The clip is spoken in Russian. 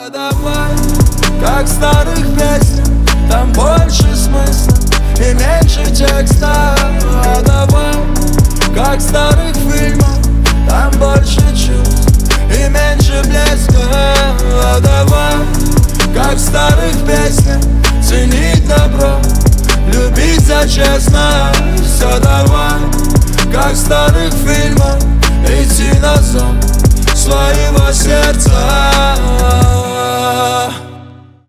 давай, как в старых песнях, там больше смысла и меньше текста. Давай, как в старых фильмах, там больше чувств и меньше блеска. Давай, как в старых песнях, ценить добро, любить за честно. Все давай, как в старых фильмах, идти на зов своего сердца.